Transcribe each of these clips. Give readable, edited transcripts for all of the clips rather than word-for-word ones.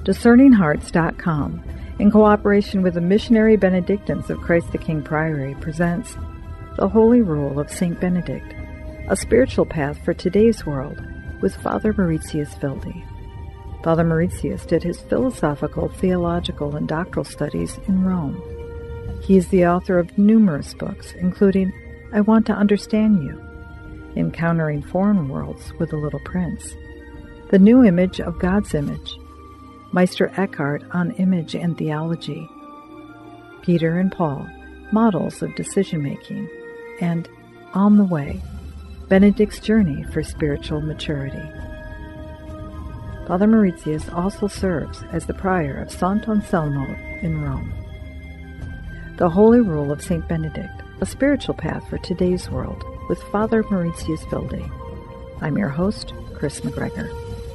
DiscerningHearts.com, in cooperation with the Missionary Benedictines of Christ the King Priory, presents The Holy Rule of St. Benedict, a spiritual path for today's world, with Father Mauritius Wilde. Father Mauritius did his philosophical, theological, and doctoral studies in Rome. He is the author of numerous books, including I Want to Understand You, Encountering Foreign Worlds with the Little Prince, The New Image of God's Image, Meister Eckhart on Image and Theology, Peter and Paul, Models of Decision-Making, and On the Way, Benedict's Journey for Spiritual Maturity. Father Mauritius also serves as the prior of Sant'Anselmo in Rome. The Holy Rule of St. Benedict, a spiritual path for today's world, with Father Mauritius Wilde. I'm your host, Chris McGregor.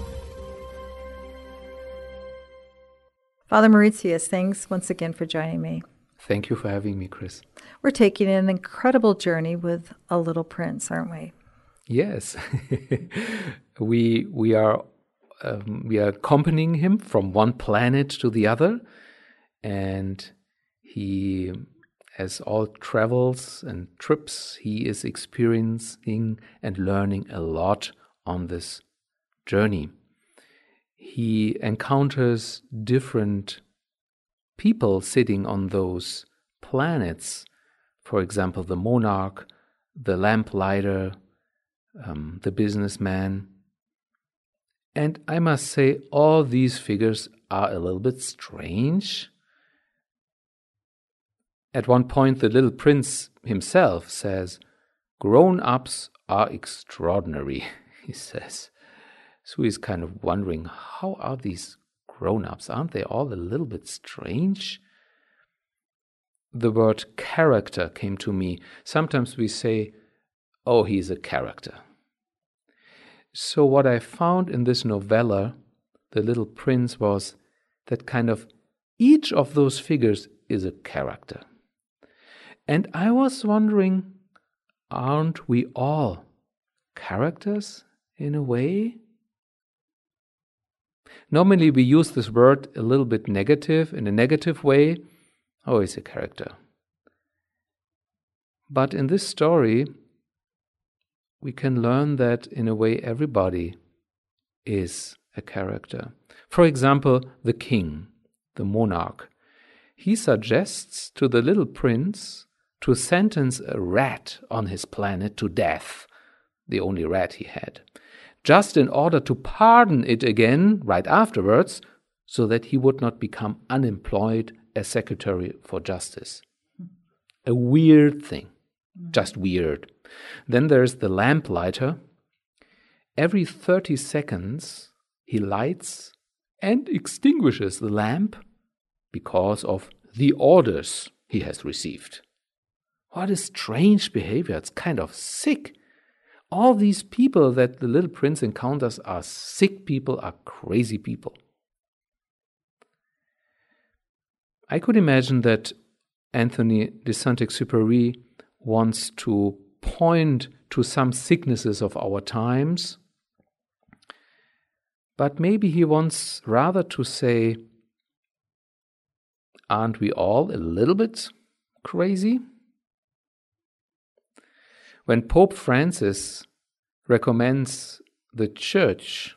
Father Mauritius, thanks once again for joining me. Thank you for having me, Chris. We're taking an incredible journey with a little prince, aren't we? Yes. we are accompanying him from one planet to the other, and he, as all travels and trips, he is experiencing and learning a lot on this journey. He encounters different people sitting on those planets. For example, the monarch, the lamplighter, the businessman. And I must say, all these figures are a little bit strange. At one point, the little prince himself says, "Grown-ups are extraordinary," he says. So he's kind of wondering, how are these grown-ups? Aren't they all a little bit strange? The word character came to me. Sometimes we say, oh, he's a character. So what I found in this novella, The Little Prince, was that kind of each of those figures is a character. And I was wondering, aren't we all characters in a way? Normally we use this word a little bit negative, in a negative way. Oh, he's a character. But in this story, we can learn that in a way everybody is a character. For example, the king, the monarch. He suggests to the little prince to sentence a rat on his planet to death, the only rat he had, just in order to pardon it again right afterwards, so that he would not become unemployed as Secretary for Justice. A weird thing, just weird. Then there's the lamplighter. Every 30 seconds, he lights and extinguishes the lamp because of the orders he has received. What a strange behavior. It's kind of sick. All these people that the little prince encounters are sick people, are crazy people. I could imagine that Anthony de Saint-Exupéry wants to point to some sicknesses of our times, but maybe he wants rather to say, aren't we all a little bit crazy? When Pope Francis recommends the Church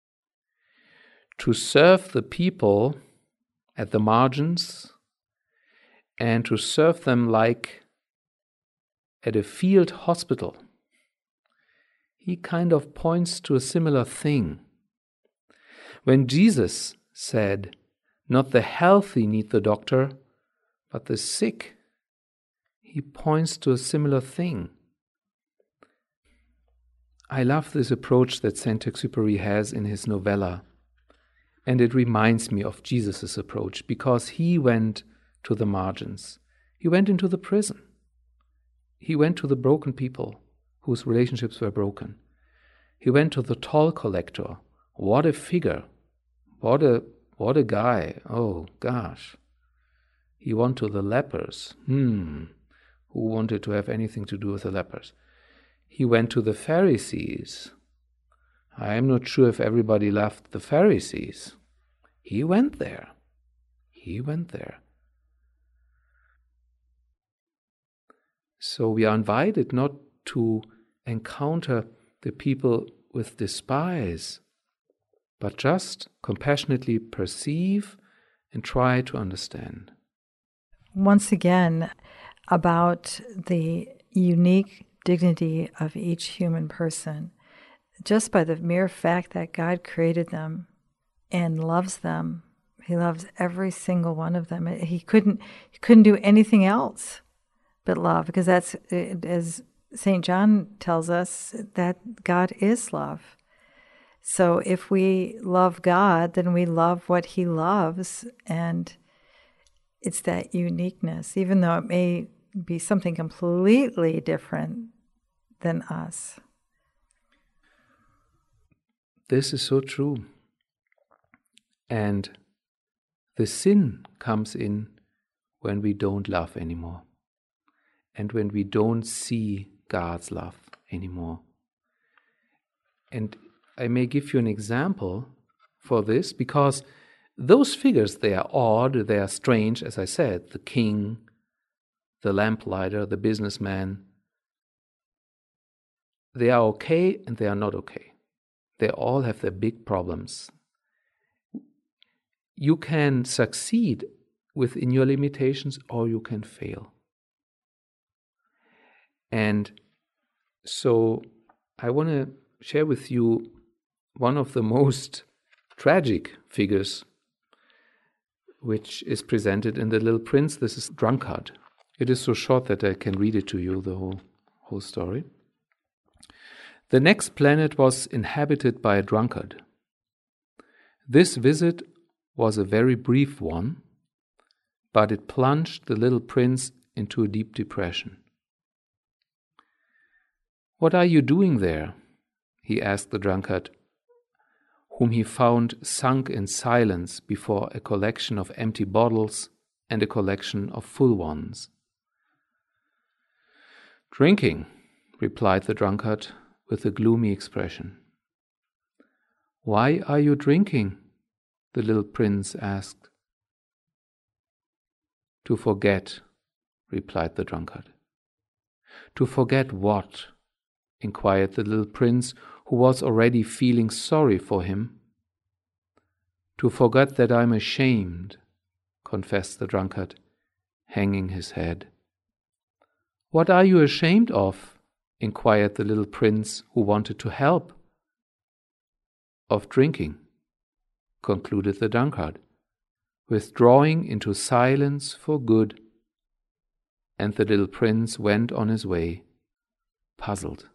to serve the people at the margins and to serve them like at a field hospital, he kind of points to a similar thing. When Jesus said, "Not the healthy need the doctor, but the sick," he points to a similar thing. I love this approach that Saint-Exupéry has in his novella, and it reminds me of Jesus' approach, because he went to the margins. He went into the prison. He went to the broken people whose relationships were broken. He went to the toll collector. What a figure. What a guy. Oh, gosh. He went to the lepers. Who wanted to have anything to do with the lepers? He went to the Pharisees. I am not sure if everybody loved the Pharisees. He went there. He went there. So we are invited not to encounter the people with despise, but just compassionately perceive and try to understand. Once again, about the unique dignity of each human person, just by the mere fact that God created them and loves them. He loves every single one of them. He couldn't do anything else but love, because that's, as St. John tells us, that God is love. So if we love God, then we love what He loves, and it's that uniqueness, even though it may be something completely different than us. This is so true. And the sin comes in when we don't love anymore, and when we don't see God's love anymore. And I may give you an example for this, because those figures, they are odd, they are strange, as I said, the king, the lamplighter, the businessman. They are okay and they are not okay. They all have their big problems. You can succeed within your limitations, or you can fail. And so I want to share with you one of the most tragic figures which is presented in The Little Prince. This is drunkard. It is so short that I can read it to you, the whole story. The next planet was inhabited by a drunkard. This visit was a very brief one, but it plunged the little prince into a deep depression. "What are you doing there?" he asked the drunkard, whom he found sunk in silence before a collection of empty bottles and a collection of full ones. "Drinking," replied the drunkard with a gloomy expression. "Why are you drinking?" the little prince asked. "To forget," replied the drunkard. "To forget what?" inquired the little prince, who was already feeling sorry for him. "To forget that I'm ashamed," confessed the drunkard, hanging his head. "What are you ashamed of?" inquired the little prince, who wanted to help. "Of drinking," concluded the drunkard, withdrawing into silence for good, and the little prince went on his way, puzzled.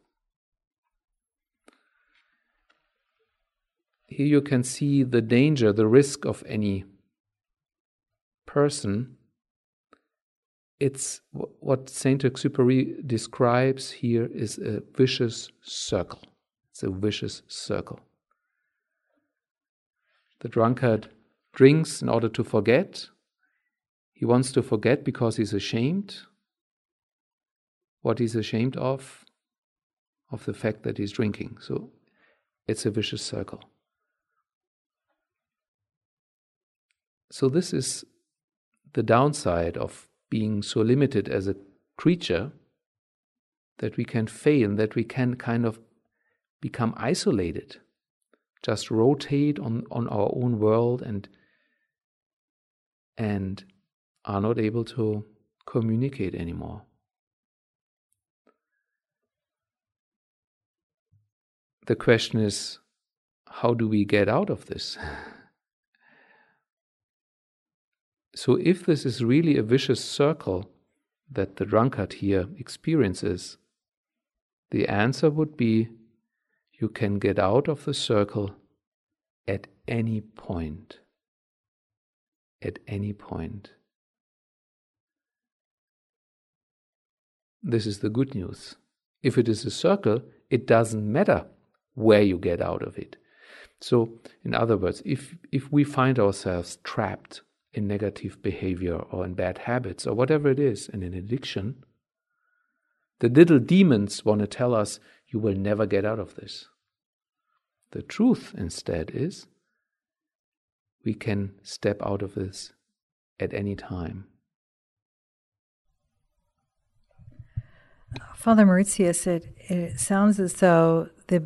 Here you can see the danger, the risk of any person. It's what Saint-Exupéry describes here is a vicious circle. It's a vicious circle. The drunkard drinks in order to forget. He wants to forget because he's ashamed. What he's ashamed of the fact that he's drinking. So it's a vicious circle. So this is the downside of being so limited as a creature, that we can fail, that we can kind of become isolated, just rotate on our own world and are not able to communicate anymore. The question is, how do we get out of this? So if this is really a vicious circle that the drunkard here experiences, the answer would be, you can get out of the circle at any point. At any point. This is the good news. If it is a circle, it doesn't matter where you get out of it. So, in other words, if we find ourselves trapped in negative behavior or in bad habits or whatever it is, and in addiction, the little demons want to tell us, you will never get out of this. The truth instead is, we can step out of this at any time. Father Mauritius, it sounds as though the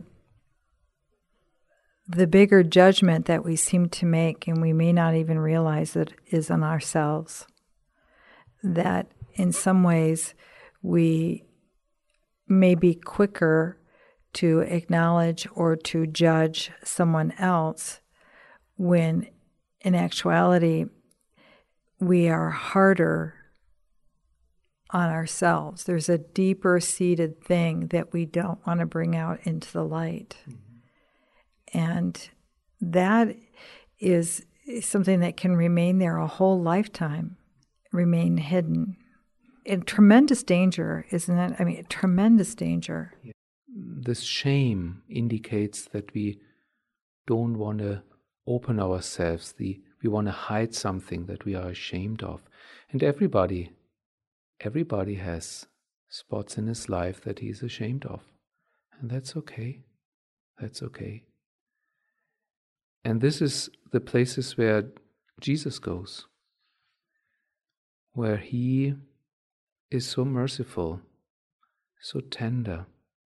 bigger judgment that we seem to make, and we may not even realize it, is on ourselves. That in some ways we may be quicker to acknowledge or to judge someone else, when in actuality we are harder on ourselves. There's a deeper seated thing that we don't want to bring out into the light. Mm-hmm. And that is something that can remain there a whole lifetime, remain hidden. In tremendous danger, isn't it? I mean, tremendous danger. Yeah. This shame indicates that we don't want to open ourselves. We want to hide something that we are ashamed of. And everybody has spots in his life that he's ashamed of. And that's okay. That's okay. And this is the places where Jesus goes, where he is so merciful, so tender.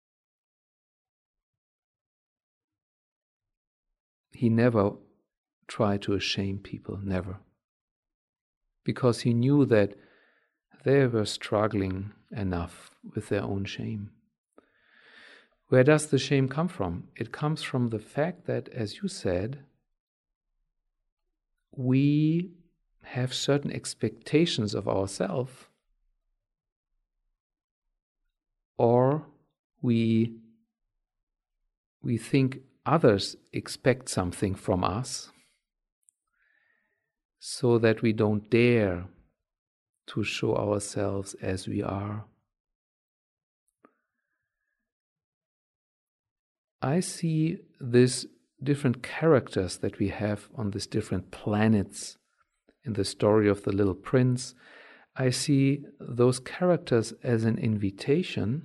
He never tried to shame people, never. Because he knew that they were struggling enough with their own shame. Where does the shame come from? It comes from the fact that, as you said, we have certain expectations of ourselves, or we think others expect something from us, so that we don't dare to show ourselves as we are. I see these different characters that we have on these different planets in the story of the Little Prince. I see those characters as an invitation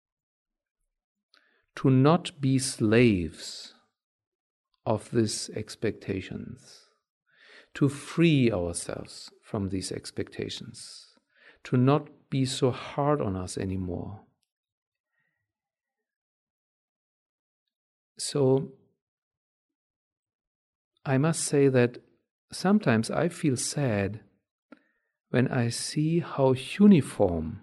to not be slaves of these expectations, to free ourselves from these expectations, to not be so hard on us anymore. So I must say that sometimes I feel sad when I see how uniform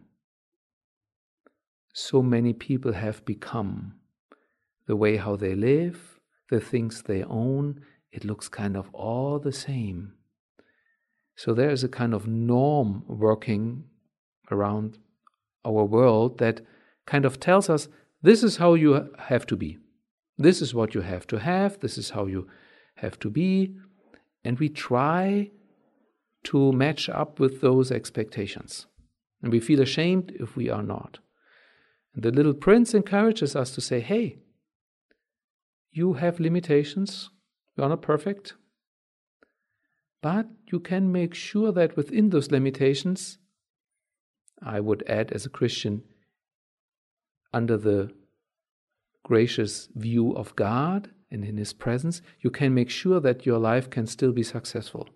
so many people have become. The way how they live, the things they own, it looks kind of all the same. So there is a kind of norm working around our world that kind of tells us, this is how you have to be. This is what you have to have. This is how you have to be. And we try to match up with those expectations. And we feel ashamed if we are not. And the Little Prince encourages us to say, hey, you have limitations. You are not perfect. But you can make sure that within those limitations, I would add as a Christian, under the gracious view of God and in His presence, you can make sure that your life can still be successful.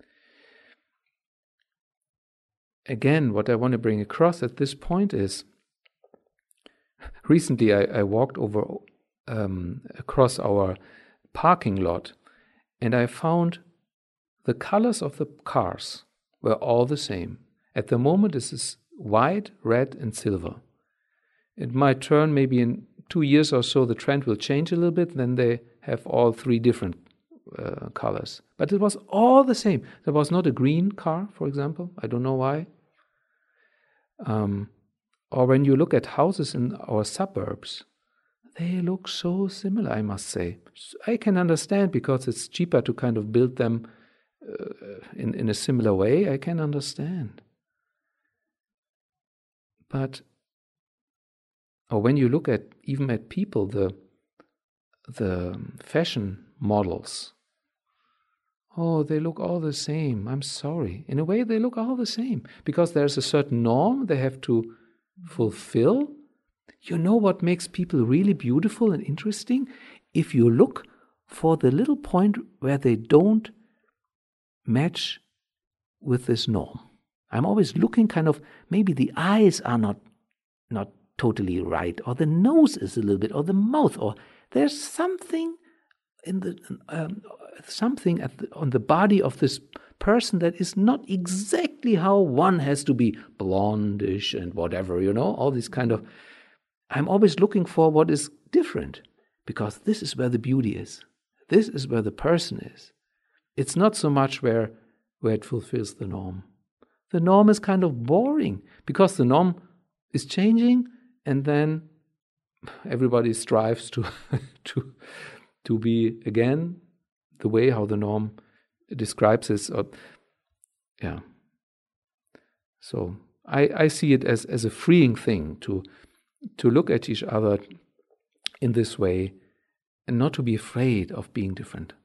Again, what I want to bring across at this point is, recently I walked across our parking lot, and I found the colors of the cars were all the same. At the moment, this is white, red, and silver. It might turn maybe in 2 years or so, the trend will change a little bit, then they have all three different colors. But it was all the same. There was not a green car, for example. I don't know why. Or when you look at houses in our suburbs, they look so similar, I must say. I can understand because it's cheaper to kind of build them in a similar way. I can understand. But or when you look at even at people, the fashion models, oh, they look all the same. I'm sorry. In a way, they look all the same because there's a certain norm they have to fulfill. You know what makes people really beautiful and interesting? If you look for the little point where they don't match with this norm. I'm always looking maybe the eyes are not totally right, or the nose is a little bit, or the mouth, or there's something in the on the body of this person that is not exactly how one has to be, blondish and whatever, all these I'm always looking for what is different, because this is where the beauty is. This is where the person is. It's not so much where it fulfills the norm. The norm is kind of boring, because the norm is changing, and then everybody strives to be again the way how the norm describes this. So I see it as a freeing thing to look at each other in this way and not to be afraid of being different.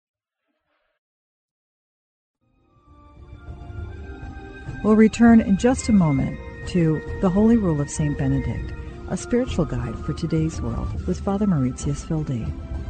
We'll return in just a moment to The Holy Rule of St. Benedict, a spiritual guide for today's world, with Father Mauritius Wilde.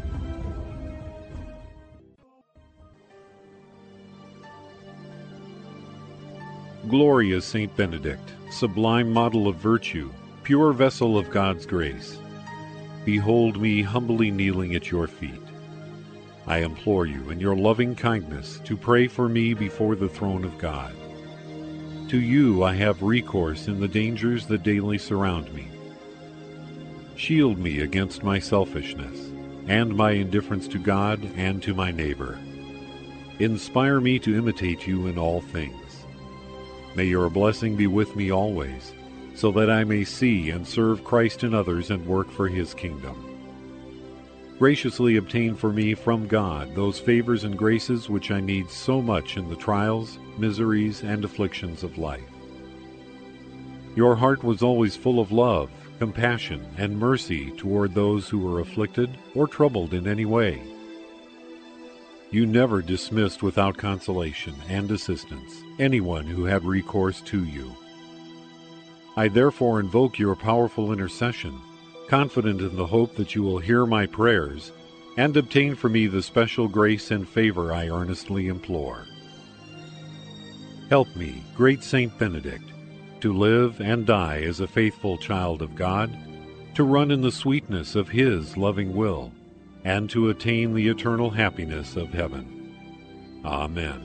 Glorious Saint Benedict, sublime model of virtue, pure vessel of God's grace, behold me humbly kneeling at your feet. I implore you in your loving kindness to pray for me before the throne of God. To you I have recourse in the dangers that daily surround me. Shield me against my selfishness and my indifference to God and to my neighbor. Inspire me to imitate you in all things. May your blessing be with me always, so that I may see and serve Christ in others and work for his kingdom. Graciously obtain for me from God those favors and graces which I need so much in the trials, miseries, and afflictions of life. Your heart was always full of love, compassion, and mercy toward those who were afflicted or troubled in any way. You never dismissed without consolation and assistance anyone who had recourse to you. I therefore invoke your powerful intercession, confident in the hope that you will hear my prayers and obtain for me the special grace and favor I earnestly implore. Help me, great Saint Benedict, to live and die as a faithful child of God, to run in the sweetness of his loving will, and to attain the eternal happiness of heaven. Amen.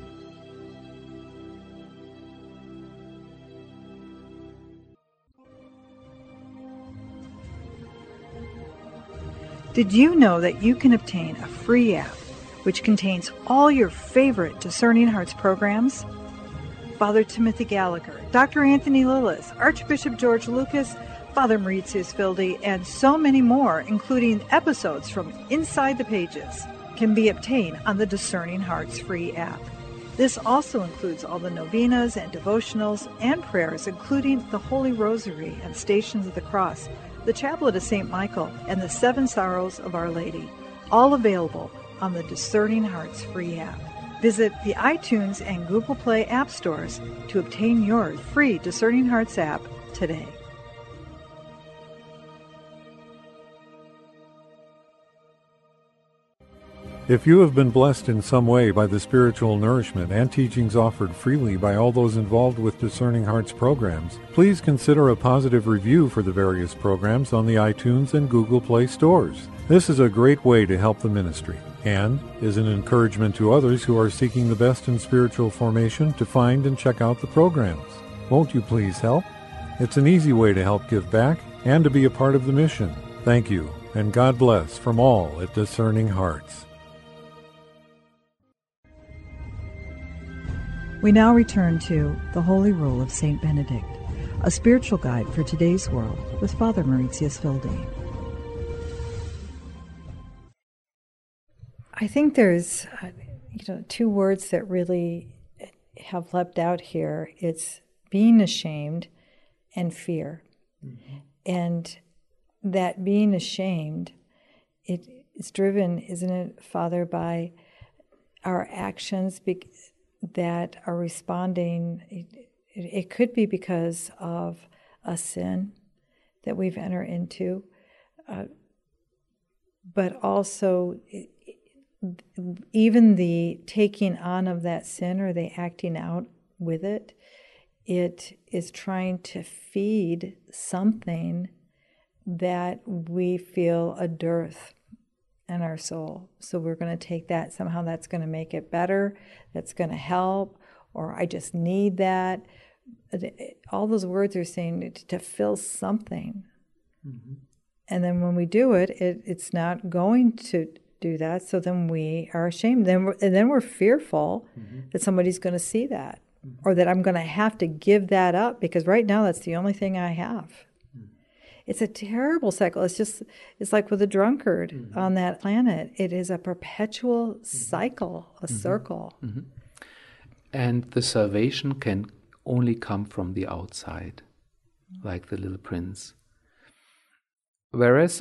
Did you know that you can obtain a free app which contains all your favorite Discerning Hearts programs? Father Timothy Gallagher, Dr. Anthony Lillis, Archbishop George Lucas, Father Mauritius Wilde, and so many more, including episodes from Inside the Pages, can be obtained on the Discerning Hearts free app. This also includes all the novenas and devotionals and prayers, including the Holy Rosary and Stations of the Cross, the Chaplet of St. Michael, and the Seven Sorrows of Our Lady, all available on the Discerning Hearts free app. Visit the iTunes and Google Play app stores to obtain your free Discerning Hearts app today. If you have been blessed in some way by the spiritual nourishment and teachings offered freely by all those involved with Discerning Hearts programs, please consider a positive review for the various programs on the iTunes and Google Play stores. This is a great way to help the ministry and is an encouragement to others who are seeking the best in spiritual formation to find and check out the programs. Won't you please help? It's an easy way to help give back and to be a part of the mission. Thank you, and God bless from all at Discerning Hearts. We now return to The Holy Rule of St. Benedict, a spiritual guide for today's world, with Father Mauritius Wilde. I think there's two words that really have leapt out here. It's being ashamed and fear. Mm-hmm. And that being ashamed, it's driven, isn't it, Father, by our actions that are responding. It could be because of a sin that we've entered into, but also even the taking on of that sin or the acting out with it, it is trying to feed something that we feel a dearth in our soul. So we're going to take that, somehow that's going to make it better, that's going to help, or I just need that. All those words are saying to fill something. Mm-hmm. And then when we do it, it's not going to do that. So then we are ashamed. Then we're fearful that somebody's going to see that, or that I'm going to have to give that up, because right now that's the only thing I have. It's a terrible cycle. It's like with a drunkard on that planet. It is a perpetual cycle, a circle. Mm-hmm. And the salvation can only come from the outside, like the little prince. Whereas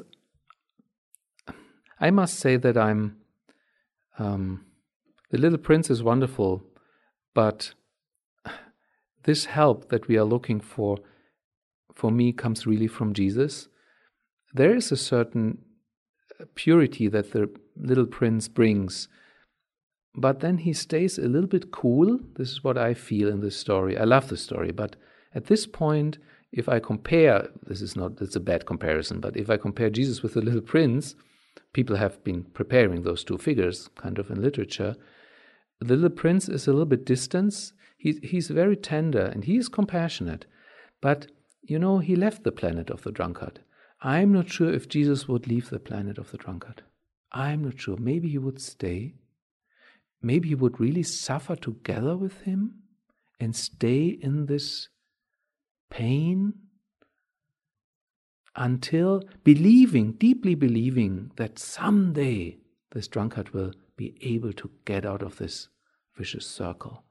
I must say that the little prince is wonderful, but this help that we are looking for me, comes really from Jesus. There is a certain purity that the little prince brings, but then he stays a little bit cool. This is what I feel in this story. I love the story, but at this point, if I compare, it's a bad comparison, but if I compare Jesus with the little prince, people have been preparing those two figures kind of in literature. The little prince is a little bit distant. He's very tender and he is compassionate, but he left the planet of the drunkard. I'm not sure if Jesus would leave the planet of the drunkard. I'm not sure. Maybe he would stay. Maybe he would really suffer together with him and stay in this pain until deeply believing that someday this drunkard will be able to get out of this vicious circle.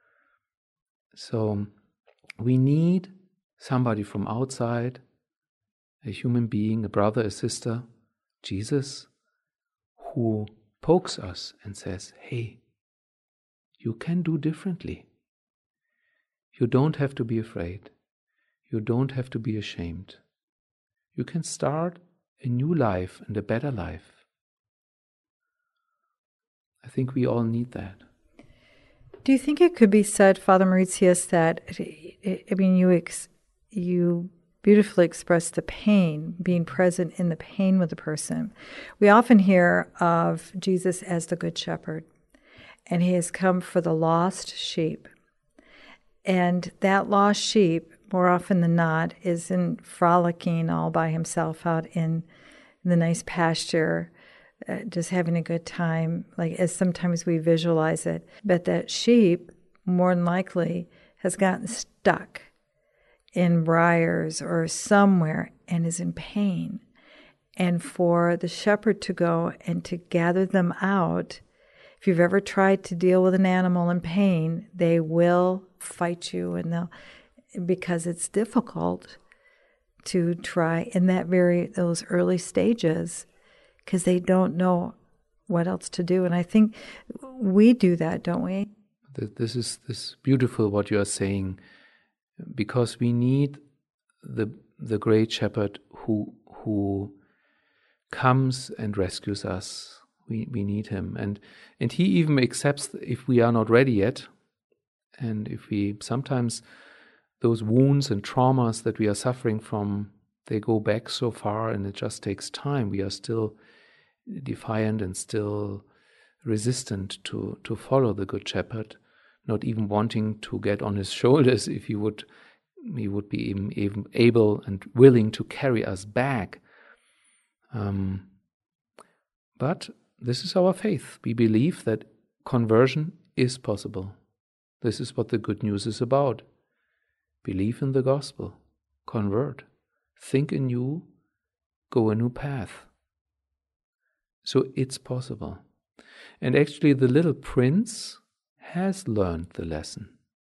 So we need somebody from outside, a human being, a brother, a sister, Jesus, who pokes us and says, hey, you can do differently. You don't have to be afraid. You don't have to be ashamed. You can start a new life and a better life. I think we all need that. Do you think it could be said, Father Mauritius, that, you beautifully express the pain, being present in the pain with the person. We often hear of Jesus as the Good Shepherd, and he has come for the lost sheep. And that lost sheep, more often than not, isn't frolicking all by himself out in the nice pasture, just having a good time, like as sometimes we visualize it. But that sheep, more than likely, has gotten stuck in briars or somewhere and is in pain. And for the shepherd to go and to gather them out, if you've ever tried to deal with an animal in pain, they will fight you, and because it's difficult to try in those early stages, because they don't know what else to do. And I think we do that, don't we? This is beautiful what you are saying, because we need the great shepherd who comes and rescues us. We need him, and he even accepts if we are not ready yet, and if we sometimes those wounds and traumas that we are suffering from, they go back so far, and it just takes time. We are still defiant and still resistant to follow the Good Shepherd, not even wanting to get on his shoulders if he would be even able and willing to carry us back. But this is our faith. We believe that conversion is possible. This is what the good news is about. Believe in the gospel. Convert. Think anew. Go a new path. So it's possible. And actually the little prince has learned the lesson,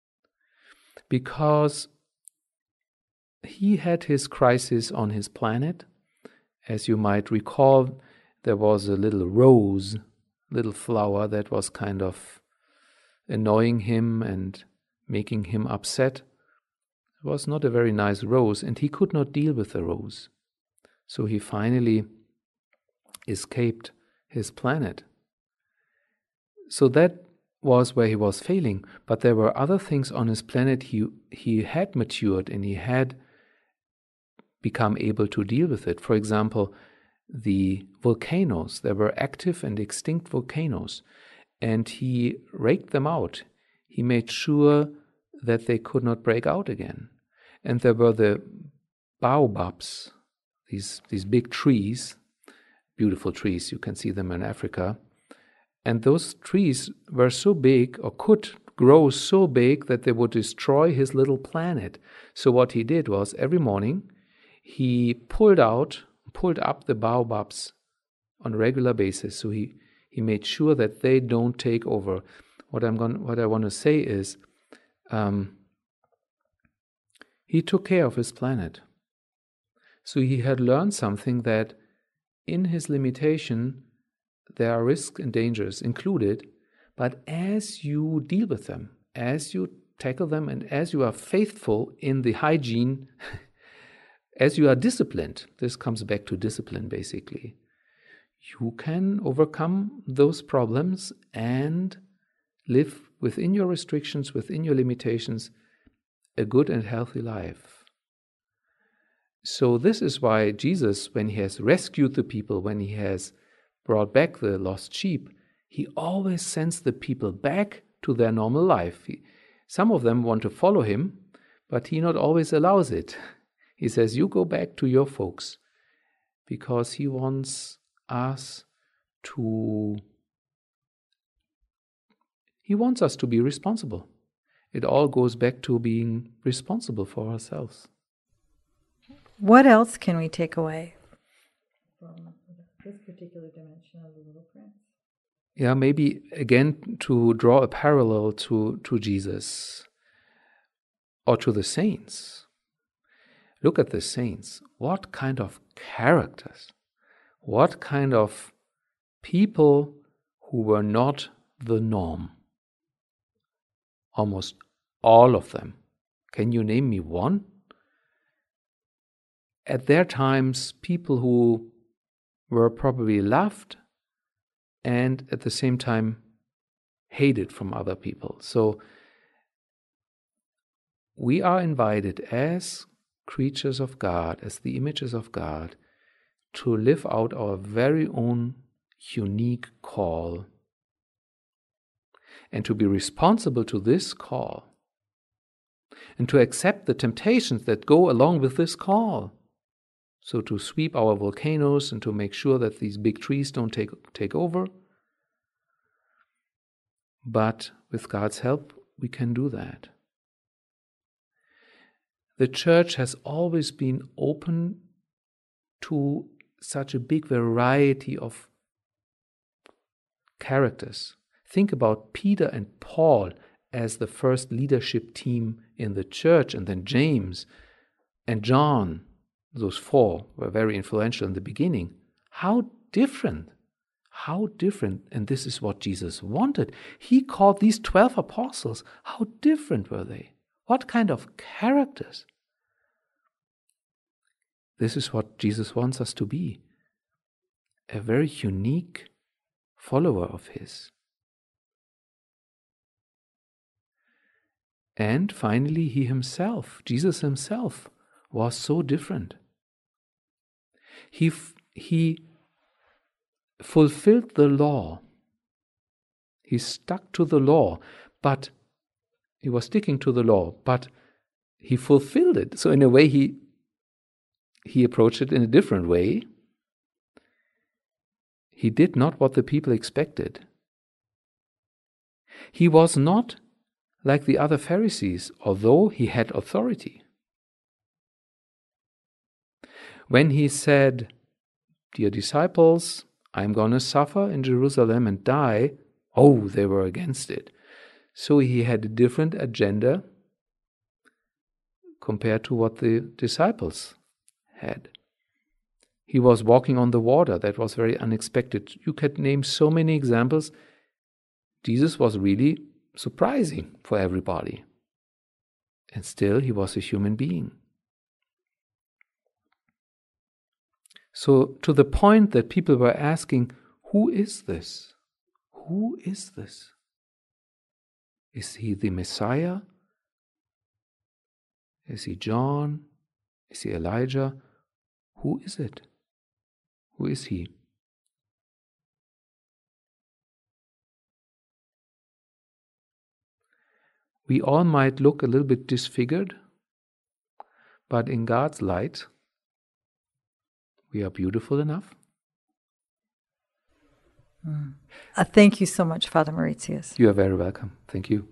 because he had his crisis on his planet. As you might recall, there was a little rose, little flower that was kind of annoying him and making him upset. It was not a very nice rose, and he could not deal with the rose. So he finally escaped his planet. So that was where he was failing, but there were other things on his planet he had matured and he had become able to deal with it. For example, the volcanoes. There were active and extinct volcanoes, and he raked them out. He made sure that they could not break out again. And there were the baobabs, these big trees, beautiful trees, you can see them in Africa. And those trees were so big, or could grow so big, that they would destroy his little planet. So what he did was, every morning, he pulled up the baobabs on a regular basis. So he made sure that they don't take over. What I want to say is, he took care of his planet. So he had learned something, that in his limitation, there are risks and dangers included, but as you deal with them, as you tackle them, and as you are faithful in the hygiene, as you are disciplined, this comes back to discipline basically, you can overcome those problems and live within your restrictions, within your limitations, a good and healthy life. So this is why Jesus, when he has rescued the people, when he has brought back the lost sheep, he always sends the people back to their normal life. Some of them want to follow him, but he not always allows it. He says, you go back to your folks, because he wants us to be responsible. It all goes back to being responsible for ourselves. What else can we take away from this particular dimension of the Little Prince? Yeah, maybe again to draw a parallel to Jesus or to the saints. Look at the saints. What kind of characters, what kind of people who were not the norm. Almost all of them. Can you name me one? At their times, people who were probably loved and at the same time hated from other people. So we are invited as creatures of God, as the images of God, to live out our very own unique call and to be responsible to this call and to accept the temptations that go along with this call. So to sweep our volcanoes and to make sure that these big trees don't take over. But with God's help, we can do that. The church has always been open to such a big variety of characters. Think about Peter and Paul as the first leadership team in the church, and then James and John. Those four were very influential in the beginning. How different. And this is what Jesus wanted. He called these 12 apostles. How different were they? What kind of characters? This is what Jesus wants us to be. A very unique follower of his. And finally, Jesus himself, was so different. He fulfilled the law. He stuck to the law, but he was sticking to the law, but he fulfilled it. So in a way, he approached it in a different way. He did not what the people expected. He was not like the other Pharisees, although he had authority. When he said, "Dear disciples, I'm going to suffer in Jerusalem and die," they were against it. So he had a different agenda compared to what the disciples had. He was walking on the water. That was very unexpected. You could name so many examples. Jesus was really surprising for everybody. And still, he was a human being. So to the point that people were asking, who is this? who is this? Is he the Messiah? Is he John? Is he Elijah? Who is it? Who is he? We all might look a little bit disfigured, but in God's light, we are beautiful enough. Thank you so much, Father Mauritius. You are very welcome. Thank you.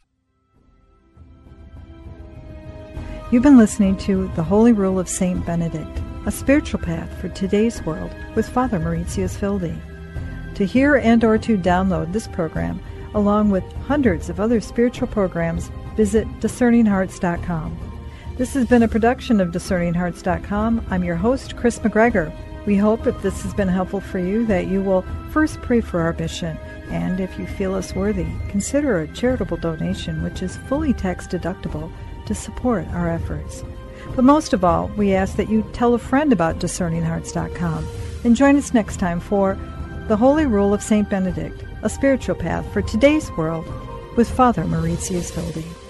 You've been listening to The Holy Rule of Saint Benedict, a spiritual path for today's world with Father Mauritius Wilde. To hear and or to download this program, along with hundreds of other spiritual programs, visit discerninghearts.com. This has been a production of discerninghearts.com. I'm your host, Chris McGregor. We hope if this has been helpful for you that you will first pray for our mission, and if you feel us worthy, consider a charitable donation which is fully tax deductible to support our efforts. But most of all, we ask that you tell a friend about discerninghearts.com and join us next time for The Holy Rule of Saint Benedict, a spiritual path for today's world with Father Mauritius Wilde.